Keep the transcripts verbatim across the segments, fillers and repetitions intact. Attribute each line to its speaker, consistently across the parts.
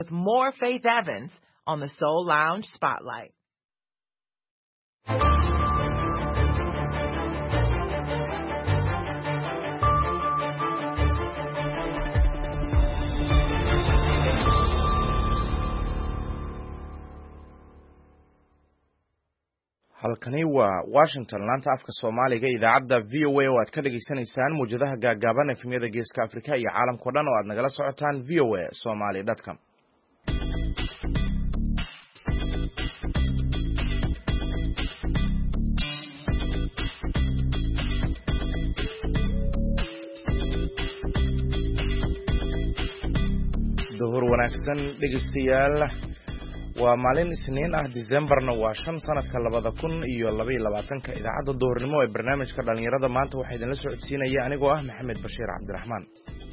Speaker 1: with more Faith Evans on the Soul Lounge Spotlight.
Speaker 2: halkani waa Washington laanta afka Soomaaliga idaacadda V O A oo aad ka dhageysanaysaan muujadaha gaagaaban ee efemyada Geeska Afrika iyo caalamka oo dhan oo aad nagala socotaan v o a somali dot com. Duhur wanaagsan dhegeystayaal, waa maalin Isniin ah Decemberna waa shan sanadka labada kun iyo laba iyo labaatanka. Idaacadda duhurnimo ee barnaamijka dhalinyarada maanta waxaa idinla socodsiinaya anigoo ah Maxamed Bashiir Cabdiraxmaan.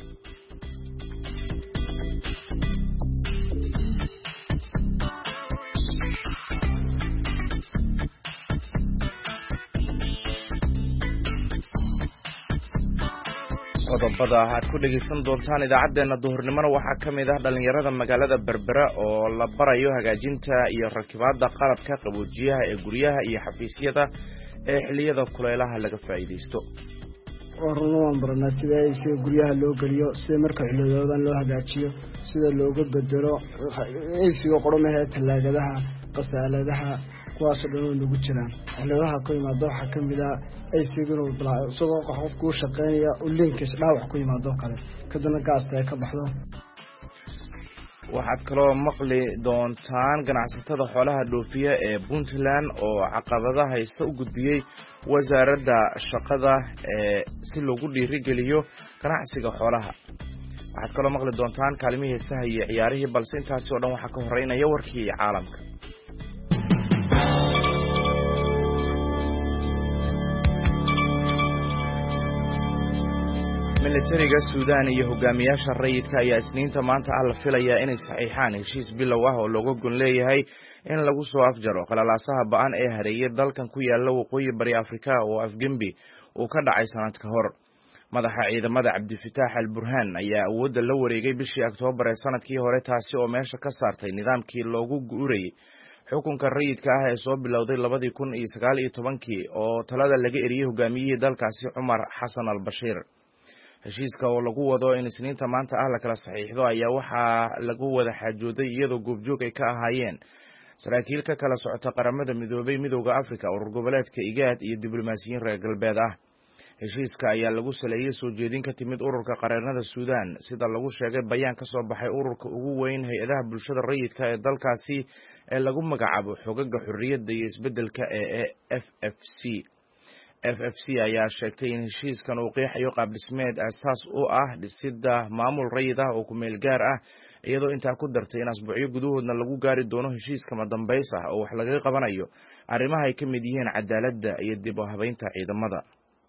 Speaker 2: qodobada aad ku dhageysan doontaan idaacadeena duhurnimona waxaa ka mid ah dhalinyarada magaalada Berbera oo la barayo hagaajinta iyo rakibaadda qalabka qaboojiyaha ee guryaha iyo xafiisyada ee xilliyada kulaylaha laga faa'iideysto.
Speaker 3: Waxaan baranaa sida ay guryaha loo galiyo, sida marka xilliyada loo hagaajiyo, sida looga bedelo ay siyo qormaha talaagadaha, qasaaladaha kuwaas oo dhan ugu jiraan. xilliyada ku yimaado waxa kamid ah ay sigiro soo qof ku shaqeynaya oo linkis dhaawac ku yimaado kale kadibna gaasta ay ka baxdo.
Speaker 2: waxaad kaloo maqli doontaan ganacsatada xoolaha dhoofiya ee Puntland oo caqabadaha haysta u gudbiyay wasaaradda shaqada ee si loogu dhiirigeliyo ganacsiga xoolaha. waxaad kaloo maqli doontaan kaalmihii heesaha iyo ciyaarihii, balse intaasi oo dhan waxaa ka horeynaya warkii caalamka. militariga Suudaan iyo hogaamiyaasha rayidka ayaa Isniinta maanta ah la filayaa inay saxiixaan heshiis bilow ah oo looga gon leeyahay in lagu soo afjaro qalalaasaha ba'an ee hareeyay dalkan ku yaala waqooyi bari Afrika oo Afgembi uu ka dhacay sanad ka hor. madaxa ciidamada Cabdifataax al-Burhaan ayaa awoodda la wareegay bishii Oktoobar ee sanadkii hore, taasi oo meesha ka saartay nidaamkii loogu guurayay xukunka rayidka ah ee soo bilowday labadii kun iyo sagaal iyo tobankii oo talada laga eriyay hogaamiyihii dalkaasi Cumar Xasan al-Bashiir. heshiiska oo lagu wado in Isniinta maanta ah la kala saxiixdo ayaa waxaa lagu wada xajooday iyadoo goobjoog ay ka ahaayeen saraakiil ka kala socota qaramada midoobay, midowga Afrika, urur goboleedka IGAD iyo diblomaasiyiin reer galbeed ah. heshiiska ayaa lagu saleeyay soo jeedin ka timid ururka qareennada Suudaan, sida lagu sheegay bayaan ka soo baxay ururka ugu weyn hay'adaha bulshada rayidka ee dalkaasi ee lagu magacaabo Xoogagga Xorriyadda iyo Isbeddelka ee F F C. F F C ayaa sheegtay in heshiiskan uu qeexayo qaab dhismeed asaas u ah dhisidda maamul rayid ah oo ku meel gaar ah, iyadoo intaa ku dartay in asbuucyo gudahoodna lagu gaari doono heshiiska madambays ah oo wax laga qabanayo arrimaha ay ka mid yihiin cadaaladda iyo dib u habeynta ciidamada.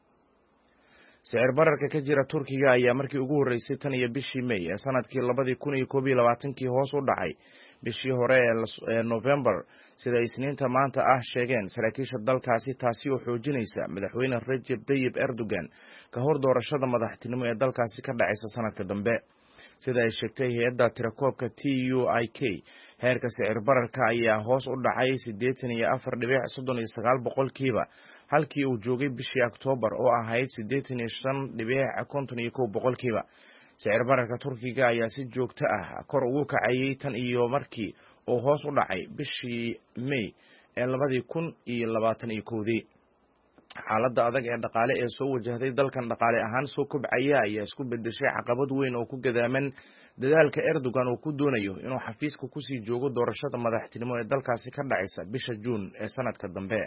Speaker 2: sicir bararka ka jira Turkiga ayaa markii ugu horeysay tan iyo bishii May ee sanadkii labadii kun iyo koob iyo labaatankii hoos u dhacay bishii hore ee November, sida Isniinta maanta ah sheegeen saraakiisha dalkaasi, taasi oo xoojinaysa madaxweyne Recep Tayyip Erdogan ka hor doorashada madaxtinimo ee dalkaasi ka dhacaysa sanadka dambe. sida ay sheegtay hay'adda tirakoobka T U I K, heerka sicir bararka ayaa hoos u dhacay siddeetan iyo afar dhibic soddon iyo sagaal boqolkiiba halkii uu joogay bishii Oktoobar oo ahayd siddeetan iyo shan dhibic konton iyo kow boqolkiiba. sicir bararka Turkiga ayaa si joogto ah kor ugu kacayay tan iyo markii uu hoos u dhacay bishii May ee labadii kun iyo labaatan iyo kowdii. xaaladda adag ee dhaqaale ee soo wajahday dalkan dhaqaale ahaan soo kobcaya ayaa isku bedeshay caqabad weyn oo ku gadaaman dadaalka Erdogan oo ku doonayo inuu xafiiska ku sii joogo doorashada madaxtinimo ee dalkaasi ka dhacaysa bisha Juun ee sanadka dambe.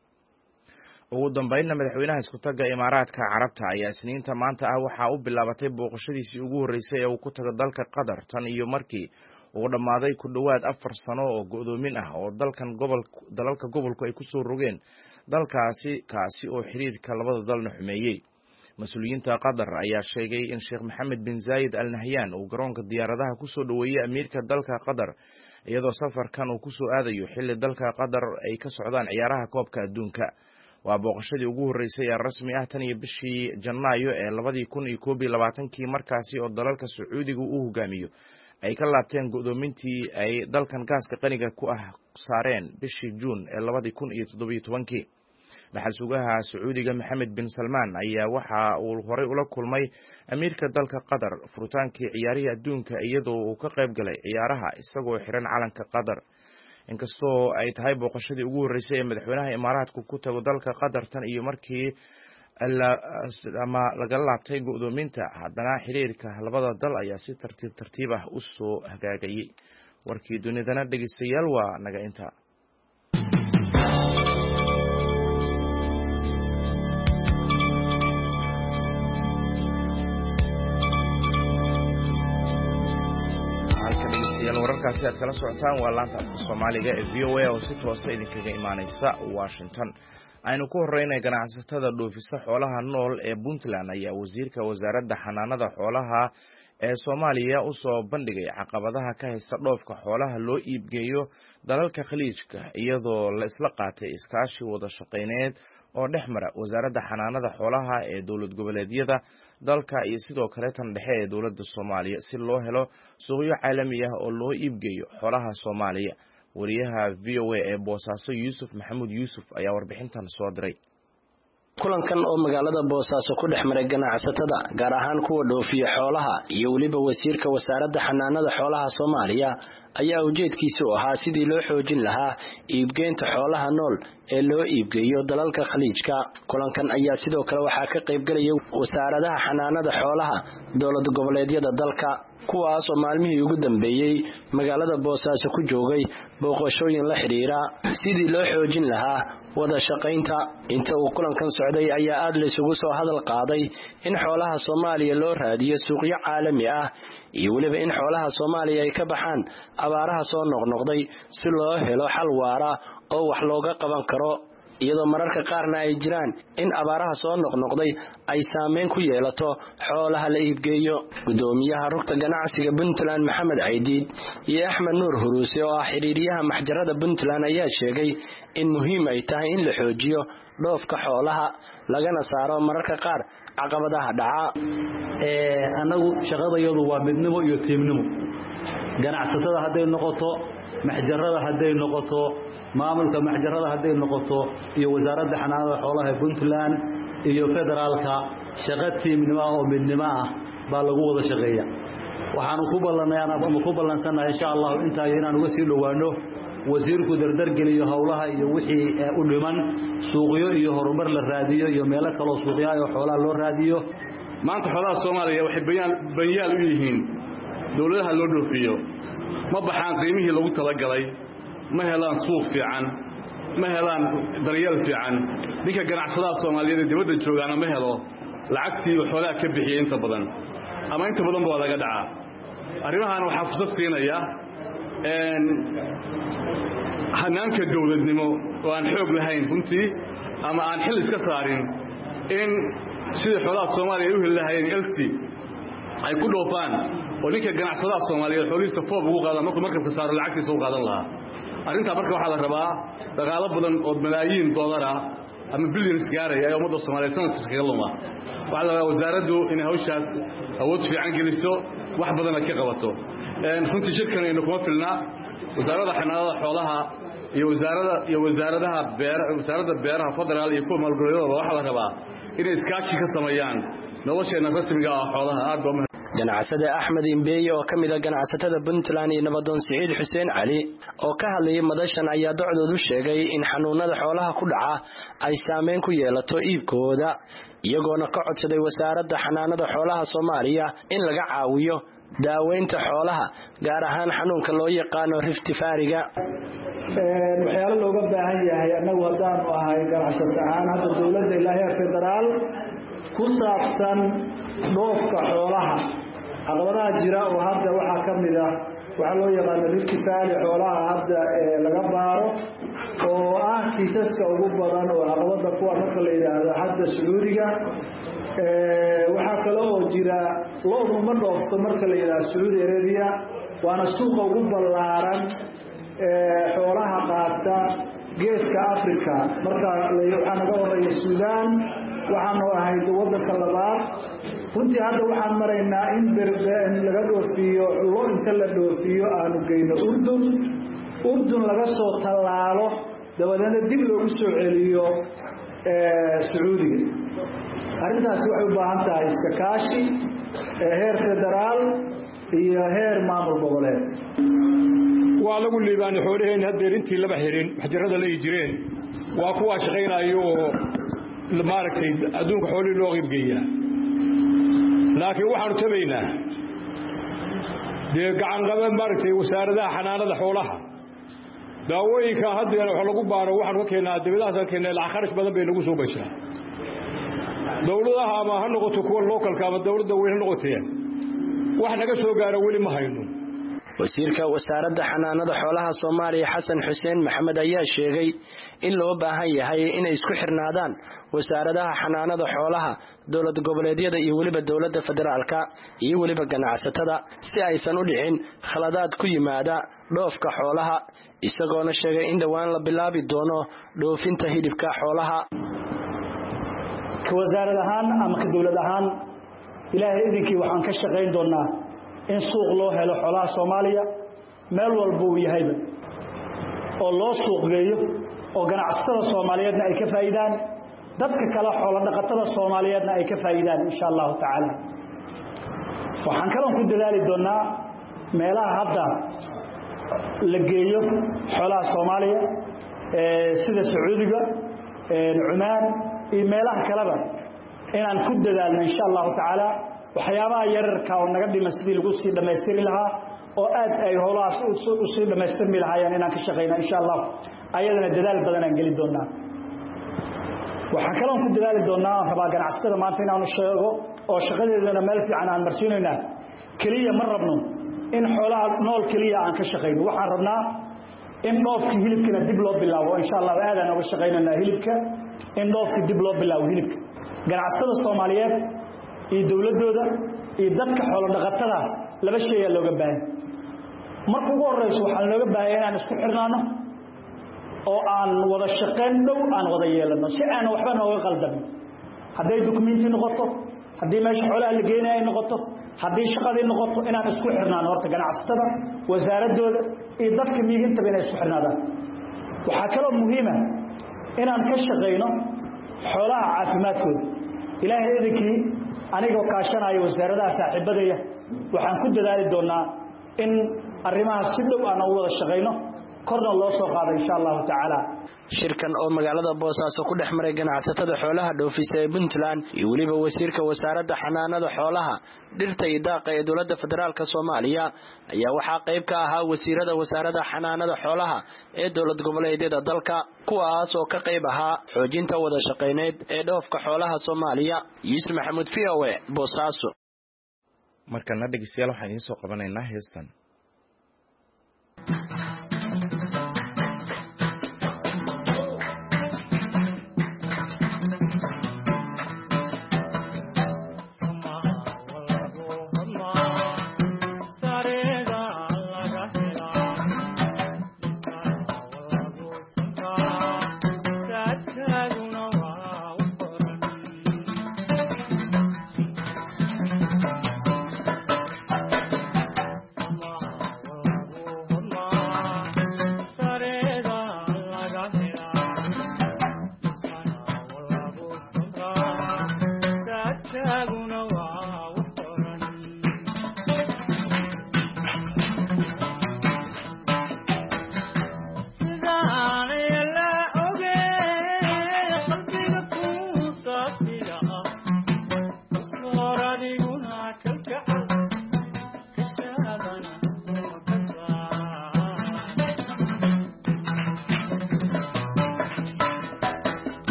Speaker 2: ugu dambeynna madaxweynaha isku tagga Imaaraadka Carabta ayaa Isniinta maanta ah waxaa u bilaabatay booqashadiisii ugu horeysay ee uu ku tago dalka Qatar tan iyo markii uu dhamaaday ku dhawaad afar sano oo go'doomin ah oo dalkan gobol dalalka gobolku ay ku soo rogeen dalkaasi kaasi oo xiriirka labada dalna xumeeyay. mas-uuliyiinta Qatar ayaa sheegay in Sheikh Mohammed bin Zayed Al Nahyan uu garoonka diyaaradaha ku soo dhaweeyay amiirka dalka Qatar, iyadoo safarkan uu ku soo aadayo xilli dalka Qatar ay ka socdaan ciyaaraha koobka adduunka. waa booqashadii ugu horeysay ee rasmi ah tan iyo bishii Janaayo ee labadii kun iyo koob iyo labaatankii, markaasi oo dalalka Sacuudiga uu hogaamiyo ay ka laabteen go'doomintii ay dalkan gaaska qaniga ku ah saareen bishii Juun ee labada kun iyo toddoba iyo tobankii. dhaxal sugaha Sacuudiga Maxamed bin Salmaan ayaa waxa uu horey ula kulmay amiirka dalka Qatar furutaankii ciyaaraha adduunka iyadoo uu ka qayb galay ciyaaraha isagoo xiran calanka Qatar. inkastoo ay tahay booqashadii ugu horeysay ee madaxweynaha Imaaraadku ku tago dalka Qatar tan iyo markii ama laga laabtay go'doominta, haddana xiriirka labada dal ayaa si tartiib tartiib ah u soo hagaagayay. warkii dunidana dhegeystayaal waa naga inta. wararkaasi aad kala socotaan waa laanta afka Soomaaliga ee V O A oo si toos ah idinkaga imaanaysa Washington. aynu ku horeynay ganacsatada dhoofisa xoolaha nool ee Puntland ayaa wasiirka wasaaradda xanaanada xoolaha ee Soomaaliya u soo bandhigay caqabadaha ka haysta dhoofka xoolaha loo iibgeeyo dalalka khaliijka iyadoo la isla qaatay iskaashi wada shaqeyneed oo dhexmara wasaaradda xanaanada xoolaha ee dowlad goboleedyada dalka iyo sidoo kale tan dhexe ee dowladda Soomaaliya si loo helo suuqyo caalami ah oo loo iibgeeyo xoolaha Soomaaliya. wariyaha V O A ee Boosaaso Yuusuf Maxamuud Yuusuf ayaa warbixintan soo diray.
Speaker 4: kulankan oo magaalada Boosaaso ku dhexmaray ganacsatada gaar ahaan kuwa dhoofiya xoolaha iyo waliba wasiirka wasaaradda xanaanada xoolaha Soomaaliya ayaa ujeedkiisu ahaa sidii loo xoojin lahaa iibgeynta xoolaha nool ee loo iibgeeyo dalalka khaliijka. kulankan ayaa sidoo kale waxaa ka qayb galay wasaaradaha xanaanada xoolaha dowlad goboleedyada dalka kuwaas oo maalmihii ugu dambeeyay magaalada Boosaaso ku joogay booqashooyin la xiriira sidii loo xoojin lahaa wada shaqaynta. inta uu kulankan socday ayaa aad la isugu soo hadal qaaday in xoolaha Soomaaliya loo raadiyo suuqyo caalami ah iyo waliba in xoolaha Soomaaliya ay ka baxaan abaaraha soo noqnoqday si loo helo xal waara oo wax looga qaban karo, iyadoo mararka qaarna ay jiraan in abaaraha soo noqnoqday ay saameyn ku yeelato xoolaha la iibgeeyo. gudoomiyaha rugta ganacsiga Puntland Maxamed Caydiid iyo Axmed Nuur Huruuse oo ah xiriiriyaha maxjarada Puntland ayaa sheegay in muhiim ay tahay in la xoojiyo dhoofka xoolaha lagana saaro mararka qaar caqabadaha dhaca.
Speaker 5: ee anagu shaqadayadu waa midnimo iyo tiimnimo. ganacsatada haday noqoto, maxjarada haday noqoto, maamulka maxjarada haday noqoto iyo wasaaradda xanaanada xoolaha ee Puntland iyo federaalka shaqo tiimnimo oo midnimo ah baa lagu wada shaqeeya. waxaanu ku ballanayaan ama ku ballansanahay insha Allah inta inaan uga sii dhawaano wasiirku dardar geliyo hawlaha iyo wixii u dhiman suuqyo iyo horumar la raadiyo iyo meelo kale oo suuqyo iyo xoolaha loo raadiyo.
Speaker 6: maanta xoolaha Soomaaliya waxay bayaan bayaan u yihiin dawladaha loo dhoofiyo ma baxaan qiimihii lagu talagalay, ma helaan suuq fiican, ma helaan daryeel fiican. ninka ganacsadaha Soomaaliyeed ee dibadda joogaana ma helo lacagtii xoolaha ka bixiyay inta badan ama inta badan baa laga dhacaa. arrimahan waxa fursad siinaya een hanaanka dawladnimo oo aan xoog lahayn runtii ama aan xil iska saarin in sida xoolaha Soomaaliya u helaayeen elsi ay ku dhoofaan oo ninka ganacsadaha Soomaaliyeed xoolihiisa foob ugu qaadan markuu markabka saaro lacagtiisa u qaadan lahaa. arrinta marka waxa la rabaa dhaqaale badan oo malaayiin dollar ah ama billions gaaray ay ummadda Soomaaliyeed sanadkii kaga luma. waxa la rabaa wasaaraddu in hawshaas awood fiican geliso wax badan ka qabato. een runtii shirkan inuu kuma filna wasaaradda xanaanada xoolaha iyo wasaaradda iyo wasaaradaha beeraha wasaaradda beeraha federaal iyo kuwa maalgeliyada waxa la rabaa inay iskaashi ka sameeyaan nolosheena rasmiga ah xoolaha. aad baa
Speaker 4: ganacsade Axmed Imbeeye oo kamid ah ganacsatada Puntland iyo Nabadoon Saciid Xuseen Cali oo ka hadlayay madashan ayaa docdoodu sheegay in xanuunada xoolaha ku dhaca ay saameyn ku yeelato iibkooda, iyagoona ka codsaday wasaaradda xanaanada xoolaha Soomaaliya in laga caawiyo daaweynta xoolaha gaar ahaan xanuunka loo yaqaan Rift Valley-ga.
Speaker 3: een waxyaalo looga baahan yahay anagu hadaan u ahay ganacsato ahaan hadda dawladda ilaahay federaal ku saabsan dhoofka xoolaha caqabadaha jira oo hadda waxa kamid ah waxa loo yaqaan Rift Valley xoolaha hadda laga baaro oo ah kiisaska ugu badan oo caqabada kuwa marka la yiraahdo hadda Sacuudiga. ee waxa kale oo jira loodu ma dhoofto marka la yiraahdo Saudi Arabia waana suuqa ugu ballaaran ee xoolaha qaata geeska Afrika. marka waxaa naga horeeya Suudaan
Speaker 7: waxaanu ahayd waddanka labaad runtii hadda waxaan maraynaa in in laga dhoofiyo lo inta la dhoofiyo aanu geyno urdun urdun laga soo tallaalo dabadeedna dib loogu soo celiyo sacuudiga arrintaasi waxay u baahan tahay iska kaashi heer federaal iyo heer maamul goboleed
Speaker 8: waa lagu liibaanay xoolaheen haddeer intii laba xirin maxjarada la jireen waa kuwa shaqaynayo oo maaragtay adduunka xoolihii loo qiibgeeyaa laakiin waxaanu tabaynaa dee gacan qaban maaragtay wasaaradaha xanaanada xoolaha daawooyinka haddeer wax lagu baaro waxaanu ka keennaa dibadahaas ka keennaa lacag kharash badan bay nagu soo bashaa dowladaha ama ha noqoto kuwa lookalka ama dowladda weyn ha noqotee wax naga soo gaaro weli ma hayno
Speaker 4: wasiirka wasaaradda xanaanada xoolaha Soomaaliya Xasan Xuseen Maxamed ayaa sheegay in loo baahan yahay inay isku xirnaadaan wasaaradaha xanaanada xoolaha dowlad goboleedyada iyo waliba dowladda federaalka iyo waliba ganacsatada si aysan u dhicin khaladaad ku yimaada dhoofka xoolaha isagoona sheegay in dhawaan la bilaabi doono dhoofinta hilibka xoolaha
Speaker 7: ka wasaarad ahaan ama ka dowlad ahaan ilaahay idinkii waxaan ka shaqayn doonaa in suuq loo helo xoolaha Soomaaliya meel walba uu yahayba oo loo suuq geeyo oo ganacsatada Soomaaliyeedna ay ka faa'iidaan dadka kale xoolo dhaqatada Soomaaliyeedna ay ka faa'iidaan insha Allah taala waxaan kaloo ku dadaali doonaa meelaha hadda la geeyo xoolaha Soomaaliya ee sida Sacuudiga ee Cumaan iyo meelaha kaleba inaan ku dadaalno insha Allah taala waxyaabaha yararka oo naga dhiman sidii lagu sii dhameystiri lahaa oo aad ay howlahaas u sii dhameystirmi lahaayeen inaan ka shaqeyno insha Allah ayadana dadaal badan aan gali doonaa waxaan kaloo ku dadaali doonaa rabaa ganacsatada maanta inaan sheego oo shaqadeedana meel fiican aan marsiinayna kaliya ma rabno in xoolaha nool kaliya aan ka shaqeyno waxaan rabnaa in dhoofka hilibkana dib loo bilaabo insha Allah aad aan uga shaqeynaa hilibka in dhoofka dib loo bilaabo hilibka ganacsatada Soomaaliyeed iyo dawladooda iyo dadka xoolo dhaqatada laba shay ayaa looga baahan marka ugu horeyso waxaa looga baahan inaan isku xirnaano oo aan wada shaqeyn dhow aan wada yeelano si aan waxba nooga qaldamin haday dokumenti noqoto haddii meesha xoolaha la geenayo noqoto haddii shaqadii noqoto inaan isku xirnaano horta ganacsatada wasaaradooda iyo dadka miyiginta inay isku xirnaadaan waxaa kaloo muhiim ah inaan ka shaqeyno xoolaha caafimaadkooda ilaahay idinkii anigoo kaashanayo wasaaradaha saaxiibadaya waxaan ku dadaali doonaa in arrimaha si dhow aan u wada shaqeyno korna loo soo qaado insha Allah taala
Speaker 4: shirkan oo magaalada Boosaaso ku dhex maray ganacsatada xoolaha dhoofisa ee Puntland iyo waliba wasiirka wasaaradda xanaanada xoolaha dhirta iyo daaqa ee dowladda federaalka Soomaaliya ayaa waxa qayb ka ahaa wasiirada wasaaradda xanaanada xoolaha ee dowlad goboleedyada dalka kuwaas oo ka qayb ahaa xoojinta wada shaqeyneed ee dhoofka xoolaha Soomaaliya Yusuf Maxamuud V O A Boosaaso
Speaker 2: markana dhageystayaal waxaan idin soo qabanaynaa heestan
Speaker 9: Come on.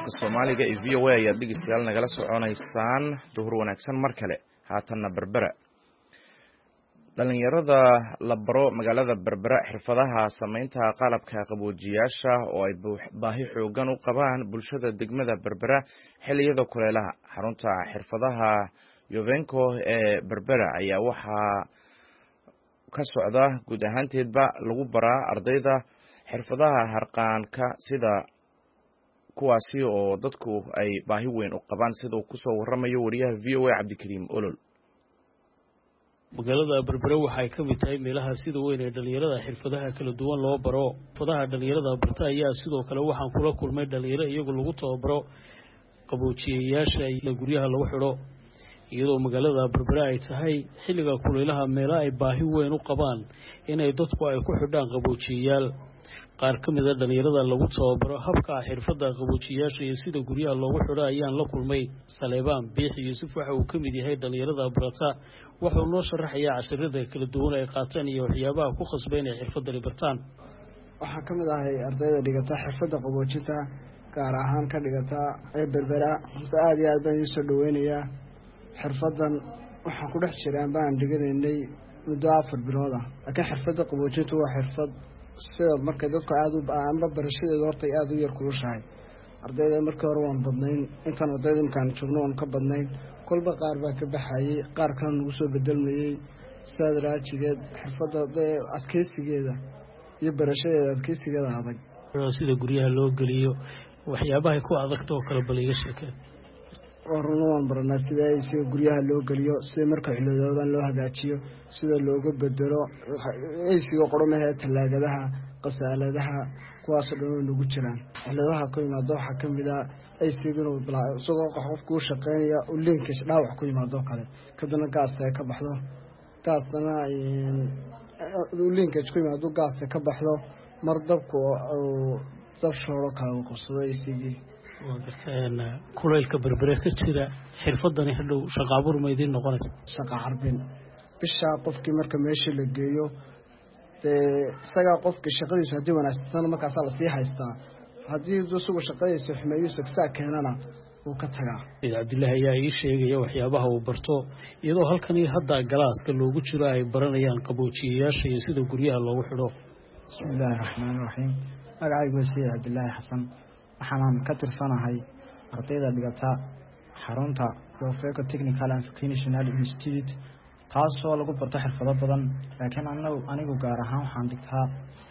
Speaker 2: afka Soomaaliga ee V O A ayaa dhegeystayaal nagala soconaysaan duhur wanaagsan mar kale haatanna Berbera dhalinyarada la baro magaalada Berbera xirfadaha sameynta qalabka qaboojiyaasha oo ay baahi xoogan u qabaan bulshada degmada Berbera xilliyada kuleelaha xarunta xirfadaha Yovenco ee Berbera ayaa waxa ka socda guud ahaanteedba lagu baraa ardayda xirfadaha harqaanka sida kuwaasi oo dadku ay baahi weyn u qabaan sida uu ku soo waramayo wariyaha V O A Cabdikariim Olol
Speaker 9: magaalada Berbera waxay ka mid tahay meelaha sida weyn ee dhalinyarada xirfadaha kala duwan loo baro xirfadaha dhalinyarada barta ayaa sidoo kale waxaan kula kulmay dhalinyaro iyagu lagu tababaro qaboojiyayaasha iyo guryaha lagu xidho iyadoo magaalada Berbera ay tahay xilliga kuleelaha meelaha ay baahi weyn u qabaan inay dadku ay ku xidhaan qaboojiyayaal qaar ka mid ah dhalinyarada lagu tababaro habka xirfadda qaboojiyaasha iyo sida guryaha loogu xidho ayaan la kulmay Saleebaan Biixi Yuusuf waxa uu ka mid yahay dhalinyarada barata wuxuu noo sharaxayaa casharada kala duwan ay qaataan iyo waxyaabaha ku khasbay inay xirfadda bartaan
Speaker 3: waxaa ka mid ah ardayda dhigata xirfadda qaboojinta gaar ahaan ka dhigata ee Berbera aad iyo aad baan soo dhaweynayaa xirfaddan waxaan ku dhex jiray aan baan dhiganaynay muddo afar bilood ah laakiin xirfadda qaboojintu waa xirfad sida marka dadku aad u baanba barashadeedu horta aad u yar kulushahay ardayda markii hore waan badnayn intaan ardayda imkaan joogno waan ka badnayn kolba qaar baa ka baxayay qaar kan ugu soo bedelmayay sidaad raajigeed xirfadda adkeysigeeda iyo barashadeeda adkeysigeeda adag
Speaker 9: sida guryaha loo geliyo waxyaabaha ku adagta oo kala baliga sheekay
Speaker 3: warna waan baranaa sida ay sida guryaha loo geliyo sida marka xilladoodan loo hagaajiyo sida looga bedelo ay sida qormaha talaagadaha qasaaladaha kuwaas oo dhan ugu jiraan xilladaha ku yimaado waxa kamid ah ay sidoo bilaa isagoo qofku u shaqeynaya u linkish dhaawac ku yimaado kale kadana gaasta ka baxdo gaastana u linkish ku yimaado gaasta ka baxdo mar dabku oo dab shooro kale uu qabsado ay sidii
Speaker 9: وقتنا كل الكبربرة كتيرة حرفضني هلو شقابور ما يدين نقص
Speaker 3: شقا عربين بالشا قفك مركب ماشي للجيو سجا قفك الشقي سهدي وانا استنى ما كسر صيحة يستا هدي دوسو الشقي سحما يوسف ساك هنا وكتها
Speaker 9: إذا عبد الله يا إيش يا وحيا بها وبرتو يدو هالكني هذا جلاس كله وجرا برنا يان قبوشي يا شيء يسيدو قريها الله وحده
Speaker 10: بسم الله الرحمن الرحيم أقعد بسير عبد الله حسن waxaan ka tirsanahay ardayda dhigata xarunta Yovenco Technical and Vocational Institute taasoo lagu barto xirfado badan laakiin anagu anigu gaar ahaan waxaan dhigtaa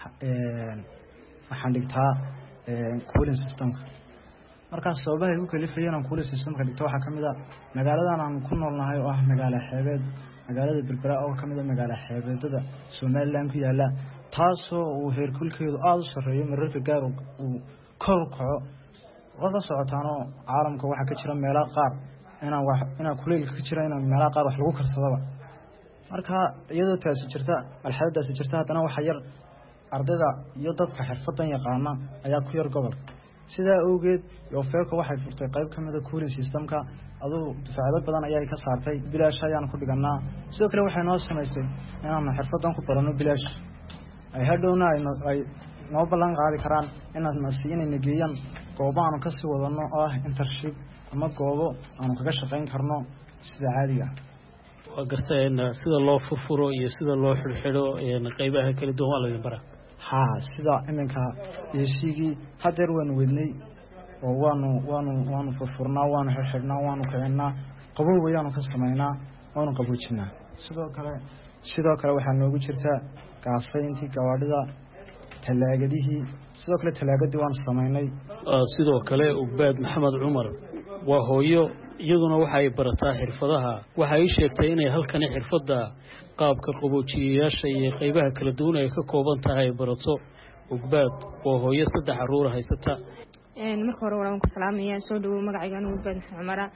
Speaker 10: ee waxaan dhigtaa ee cooling system markaas sababaha ugu kalifayeen aan cooling system ka dhigto waxa kamid ah magaaladan aan ku noolnahay oo ah magaalo xeebeed magaalada Berbera oo kamid ah magaalo xeebeedada Soomaaliland ku yaala taasoo uu heerkulkeedu aad u sareeyo mararka gaar uu kor kaco wada socotaano caalamka waxa ka jira meelo qaar inaan wax inaan kuleel ka jira inaan meelo qaar wax lagu karsadaba marka iyadoo taasi jirta alxadadaasi jirta hadana waxa yar ardayda iyo dadka xirfadan yaqaana ayaa ku yar gobol sida awgeed Yovenco waxay furtay qayb kamid ah cooling systemka adoo difaacaad badan ayay ka saartay bilaash ayaan ku dhiganaa sidoo kale waxay noo sameysay inaan xirfadan ku barano bilaash ay hadhowna ay noo ballan qaadi karaan inaad nasiin nageeyaan goobo aan ka sii wadano oo ah internship ama goobo aan kaga shaqeyn karno sida caadiga
Speaker 9: waa garteen sida loo furfuro iyo sida loo xirxiro ee qaybaha kala duwan laga baraa
Speaker 10: ha sida iminka yeeshigi hadeer waan wadnay oo waanu waanu waanu furfurnaa waanu xirxirnaa waanu kicinaa qabow waanu ka sameynaa waanu qaboojinaa sidoo kale sidoo kale waxa noogu jirta gaasayntii gawaadhida talaagadihi sidoo kale talaagadii waan sameynay
Speaker 9: sidoo kale Ubaad Maxamed Cumar waa hooyo iyaduna waxay barataa xirfadaha waxay sheegtay inay halkan xirfada qaabka qaboojiyayaasha iyo qaybaha kala duwan ay ka kooban tahay barato Ubaad waa hooyo saddex caruur haysata
Speaker 11: een marka hore waan ku salaamayaa soo dhawo magacayga Ubaad Maxamed Cumar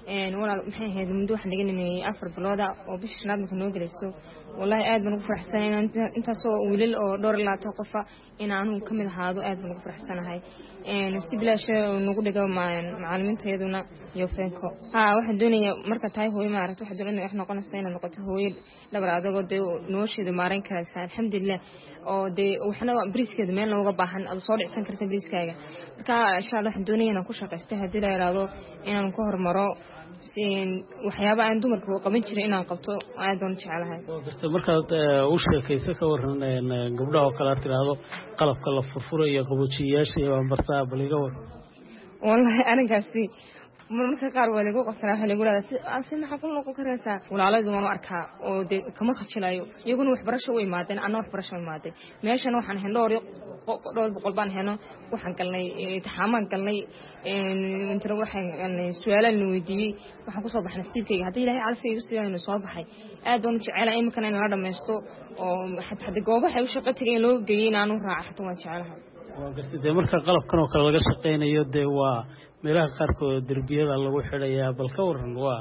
Speaker 11: een walaal maxay ahayd muddo waxaan dhiganay afar bilooda oo bishii shanaad marka noo galayso wallahi aad baan ugu faraxsanahay inta soo wiilal oo dhowr ilaa toban qof in aanu kamid ahaado aad baan ugu faraxsanahay een si bilaash nagu dhigo macallimiintayaduna iyo feenko ha waxaan doonayaa marka tahay hooyo ma aragto waxaan doonayaa wax noqonaysa inaan noqoto hooyo dhabar adagoo dee nolosheeda maareyn karaysa alxamdulillah oo dee waxna bariiskeeda meel looga baahan aad soo dhicsan karta bariiskaaga marka insha Allah waxaan doonayaa inaan ku shaqeysto hadii la yiraahdo inaan ku hormaro waxyaabo aan dumarku qaban jiray inaan qabto aad baan jecelahay
Speaker 9: markaad u sheekayso ka waran gabdhaha oo kale tiraahdo qalabka la furfurayo qaboojiyaasha iyo bartaa baliga war
Speaker 11: wallahi anigaasi marka qaar waa lagu qosraa waxa lagu leeyahay si maxaa ku noqon karaysa walaalaydu waan arkaa oo kama khajilayo iyaguna wax barasho way maadeen anna wax barasho way maadeen meeshana waxaan hendhoor dhowr boqol baan heno waxaan galnay taxamaan galnay inta waxaan su'aalan weydiiyay waxaan ku soo baxnay siibkayga hadii ilaahay calafay u siiyay soo baxay aad baan u jecelahay in markaan la dhameysto oo xataa goobaha ay u shaqo tageen loo geeyay inaan u raaxato waan jecelahay
Speaker 9: waa garsidee marka qalabkan oo kale laga shaqeynayo dee waa meelaha qaarkood derbiyada lagu xidhayaa bal ka waran waa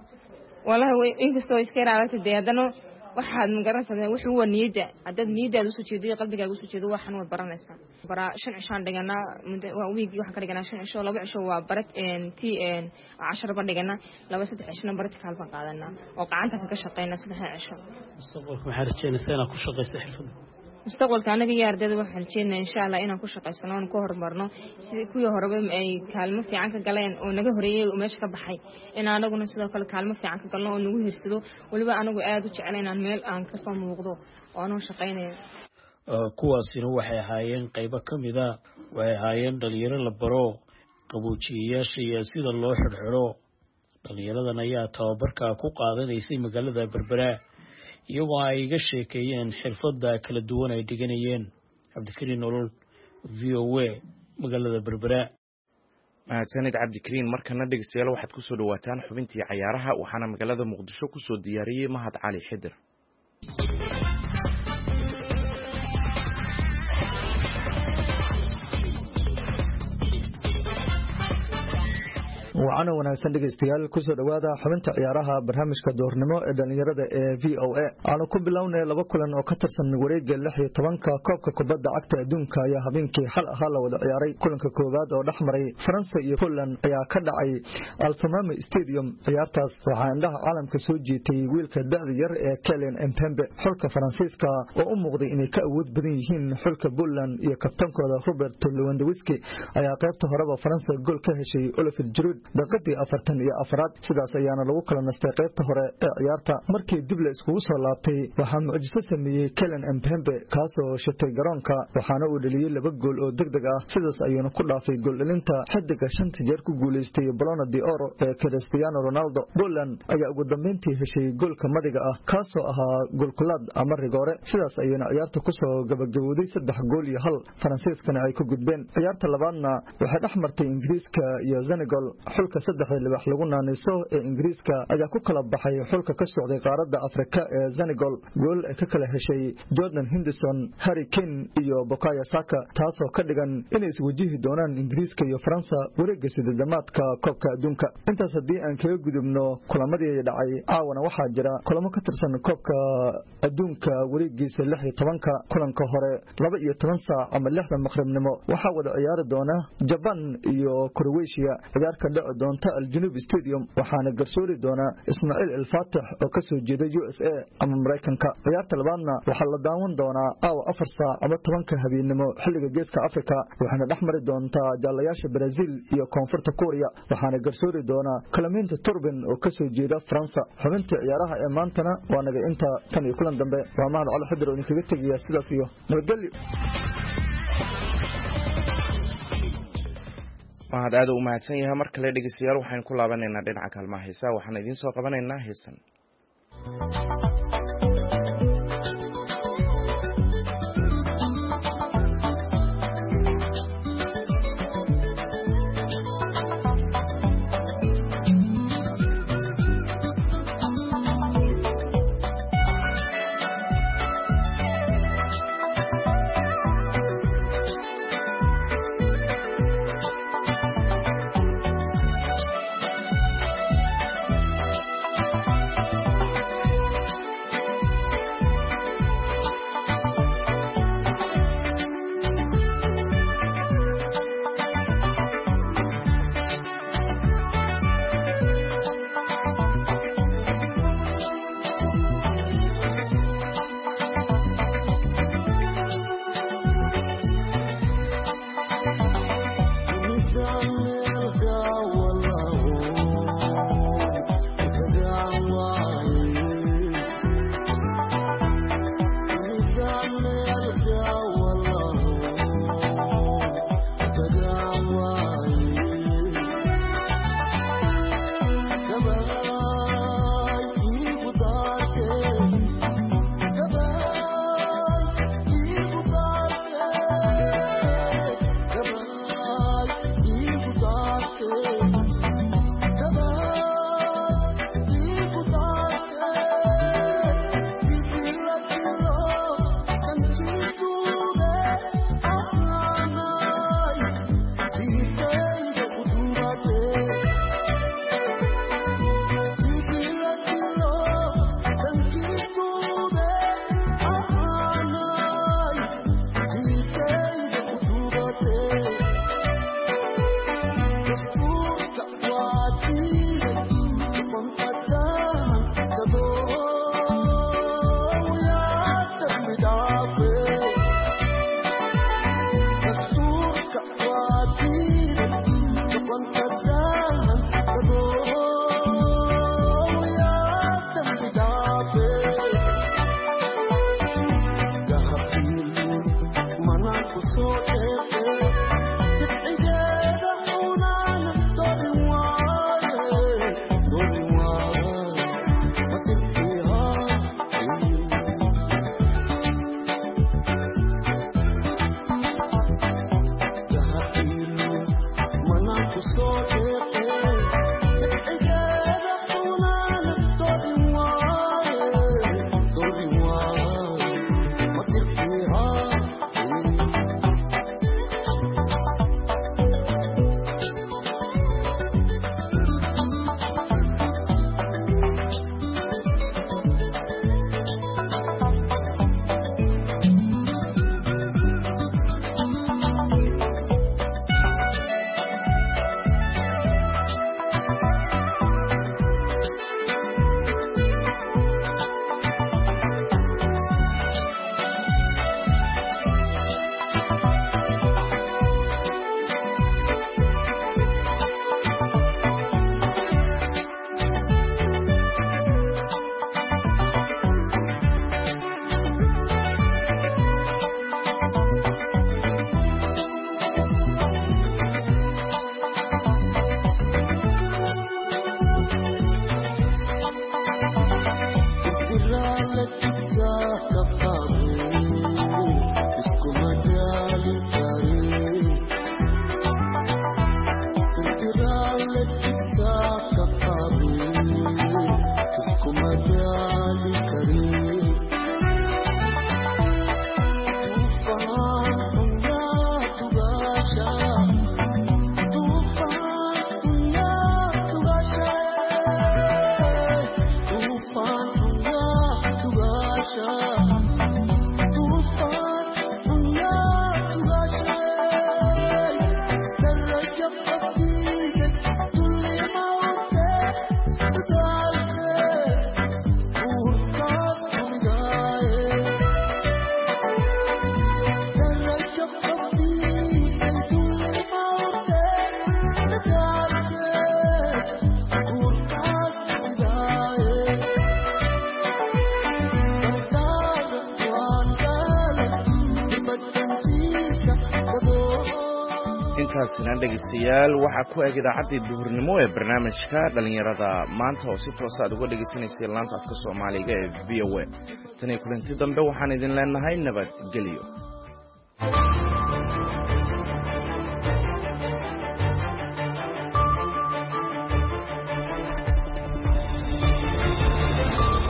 Speaker 11: wallahi inkastoo iska yaraaday dee hadana waxaad magaranaysaa wuxuu waa niyada hadad niyadaada u soo jeediyo qalbigaaga u soo jeedo waxan wad baranaysaa bara shan cishaan dhigana waa week waxaan ka dhiganaa shan cisho laba cisho waa barat een tii een cashar ba dhigana laba saddex cishna barat ka halban qaadana oo gacanta kaga shaqeynaa saddex cisho
Speaker 9: mustaqbalka maxaa rajaynaysaa inaad ku shaqeyso xirfadda
Speaker 11: mustaqbalka anaga iyo ardayda waxaan rajeynayaa insha Allah inaan ku shaqeysano oo ku horumarno sidii kuwii horeba ay kaalmo fiican ka galeen oo naga horeeyay oo meesha ka baxay in anaguna sidoo kale kaalmo fiican ka galno oo nagu hirsado waliba anagu aad u jecelahay inaan meel aan ka soo muuqdo oo aan shaqeynayo
Speaker 9: kuwaasina waxay ahaayeen qaybo kamida waxay ahaayeen dhalinyaro la baro qaboojiyayaasha iyo sida loo xirxiro dhalinyaradan ayaa tababarka ku qaadanaysay magaalada Berbera iyagoo ay iga sheekeeyeen xirfadda kala duwan ay dhiganayeen cabdikariin nolol v o a magaalada Berbera
Speaker 2: mahadsanid cabdikariin markana dhegeystayaal waxaad ku soo dhawaataan xubintii cayaaraha waxaana magaalada muqdisho ku soo diyaariyay mahad cali xidir
Speaker 12: وعنا وناسن dhageystayaal ku soo dhawaada xubinta ciyaaraha barnaamijka doornimo ee dhalinyarada ee V O A aanu ku bilownay laba kulan oo ka tirsan wareegga lix iyo tobanka koobka kubadda cagta adduunka ayaa habeenkii xal ahaa la wada ciyaaray kulanka koowaad oo dhexmaray Faransa iyo Poland ayaa ka dhacay Altamame Stadium ciyaartaas waxaa indhaha caalamka soo jiitay wiilka da'da yar ee Kylian Mbappe xulka Faransiiska oo u muuqday inay ka awood badan yihiin xulka Poland iyo kabtankooda Robert Lewandowski ayaa qaybta horeba Faransa gool ka heshay Olivier Giroud daqiiqadii afartan iyo afraad sidaas ayaana lagu kala nastay qaybta hore ee ciyaarta markii dib la iskugu soo laabtay waxaa mucjiso sameeyay Kylian Mbappe kaasoo shatay garoonka waxaana uu dhaliyay laba gool oo degdeg ah sidaas ayuuna ku dhaafay gool dhalinta xidiga shanta jeer ku guuleystay Ballon d'Or ee Cristiano Ronaldo Poland ayaa ugu dambeyntii heshay goolka madiga ah kaasoo ahaa gool kulaad ama rigoore sidaas ayuuna ciyaarta ku soo gabagabowday saddex gool iyo hal Faransiiskana ay ku gudbeen ciyaarta labaadna waxay dhexmartay Ingiriiska iyo Senegal xulka saddexda libax lagu naanayso ee Ingiriiska ayaa ku kala baxay xulka ka socday qaaradda Afrika ee Senegal gool ay ka kala heshay Jordan Henderson, Harry Kane iyo Bukayo Saka taasoo ka dhigan inay iswajihi doonaan Ingiriiska iyo Faransa wareegga sidedamaadka koobka adduunka intaas haddii aan kaga gudubno kulamadii dhacay caawana waxaa jira kulamo ka tirsan koobka adduunka wareeggiisa lix iyo tobanka kulanka hore laba iyo toban saac ama lixda maqribnimo waxaa wada ciyaari doona Japan iyo Croatia ciyaarka dhici doonta Al-Junub Stadium waxaana garsoori doona Ismaaciil El-Fatix oo ka soo jeeda U S A ama Mareykanka ciyaarta labaadna waxaa la daawan doonaa caawa afar saac ama tobanka habeenimo xilliga geeska Afrika waxaana dhexmari doontaa jaalayaasha Brazil iyo Koonfurta Korea waxaana garsoori doona Clement Turbin oo ka soo jeeda Faransa xubinta ciyaaraha ee maantana waa naga inta tan iyo kulan dambe waa mahad cali xidir oo idinkaga tagaya sidaas iyo nabadgelyo
Speaker 2: mahad aad u mahadsan yahay mar kale dhegeystayaal waxaan ku laabanaynaa dhinaca kaalmaha heesaa waxaan idin soo qabanaynaa heesan dhegeystayaal waxa ku eg idaacadii duhurnimo ee barnaamijka dhalinyarada maanta oo si toos ah uga dhageysanaysay laanta afka Soomaaliga ee V O A tan iyo kulanti dambe waxaan idin leenahay nabad geliyo.